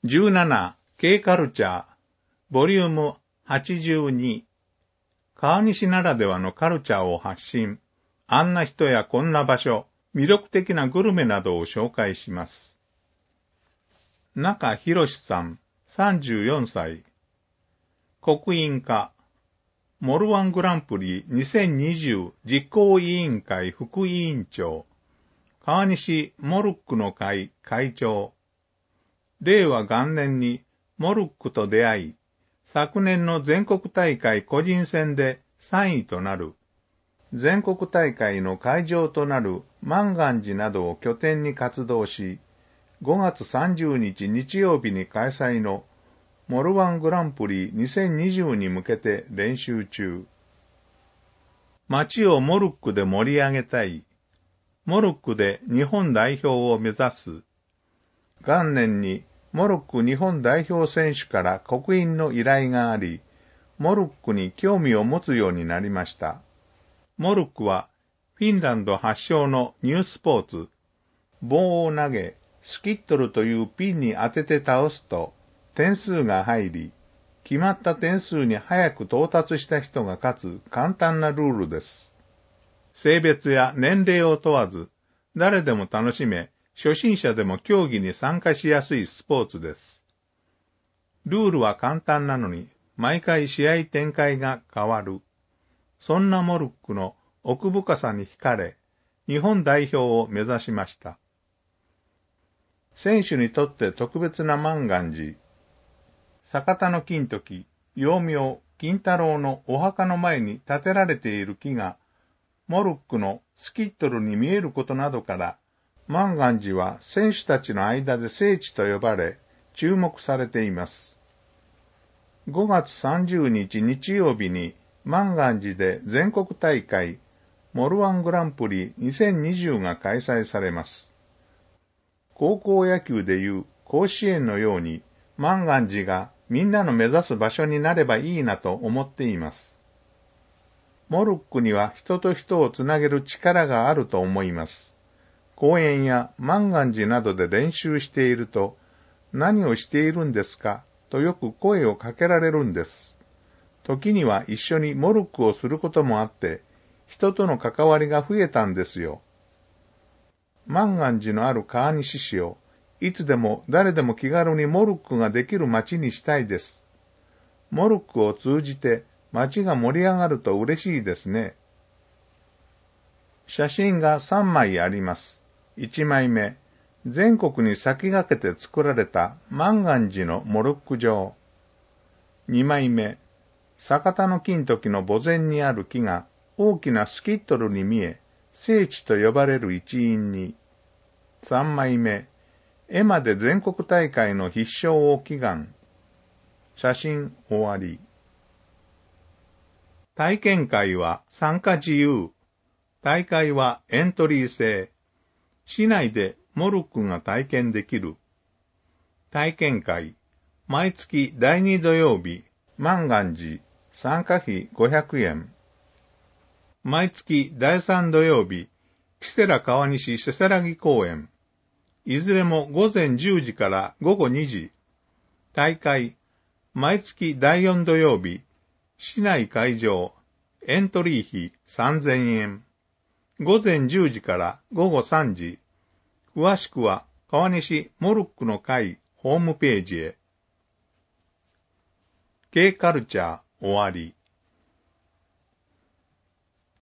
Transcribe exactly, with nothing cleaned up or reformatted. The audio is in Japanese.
じゅうなな、K カルチャー、ボリュームはちじゅうに、川西ならではのカルチャーを発信、あんな人やこんな場所、魅力的なグルメなどを紹介します。中博さん、さんじゅうよんさい、国員課、モルワングランプリにせんにじゅう実行委員会副委員長、川西モルックの会会長、令和元年にモルックと出会い、昨年の全国大会個人戦でさんいとなる、全国大会の会場となる万願寺などを拠点に活動し、ごがつさんじゅうにち日曜日に開催のモルワングランプリにせんにじゅうに向けて練習中。街をモルックで盛り上げたい。モルックで日本代表を目指す。元年にモルック日本代表選手から刻印の依頼があり、モルックに興味を持つようになりました。モルックはフィンランド発祥のニュースポーツ。棒を投げ、スキットルというピンに当てて倒すと点数が入り、決まった点数に早く到達した人が勝つ簡単なルールです。性別や年齢を問わず、誰でも楽しめ、初心者でも競技に参加しやすいスポーツです。ルールは簡単なのに、毎回試合展開が変わる。そんなモルックの奥深さに惹かれ、日本代表を目指しました。選手にとって特別な万願寺。酒田の金時、幼名金太郎のお墓の前に建てられている木が、モルックのスキットルに見えることなどから、万願寺は選手たちの間で聖地と呼ばれ、注目されています。ごがつさんじゅうにち日曜日に万願寺で全国大会、モルワングランプリにせんにじゅうが開催されます。高校野球でいう甲子園のように、万願寺がみんなの目指す場所になればいいなと思っています。モルックには人と人をつなげる力があると思います。公園や万願寺などで練習していると、何をしているんですかとよく声をかけられるんです。時には一緒にモルックをすることもあって、人との関わりが増えたんですよ。万願寺のある川西市を、いつでも誰でも気軽にモルックができる街にしたいです。モルックを通じて街が盛り上がると嬉しいですね。写真がさんまいあります。いちまいめ、全国に先駆けて作られた万願寺のモルック場。にまいめ、酒田の金時の墓前にある木が大きなスキットルに見え、聖地と呼ばれる一因に。さんまいめ、絵馬で全国大会の必勝を祈願。写真終わり。体験会は参加自由。大会はエントリー制。市内でモルックが体験できる。体験会、毎月だいに土曜日、万願寺、参加費ごひゃくえん。毎月だいさん土曜日、キセラ川西せせらぎ公園。いずれもごぜんじゅうじからごごにじ。大会、毎月だいよん土曜日、市内会場、エントリー費さんぜんえん。ごぜんじゅうじからごごさんじ。詳しくは川西モルックの会ホームページへ。K カルチャー終わり。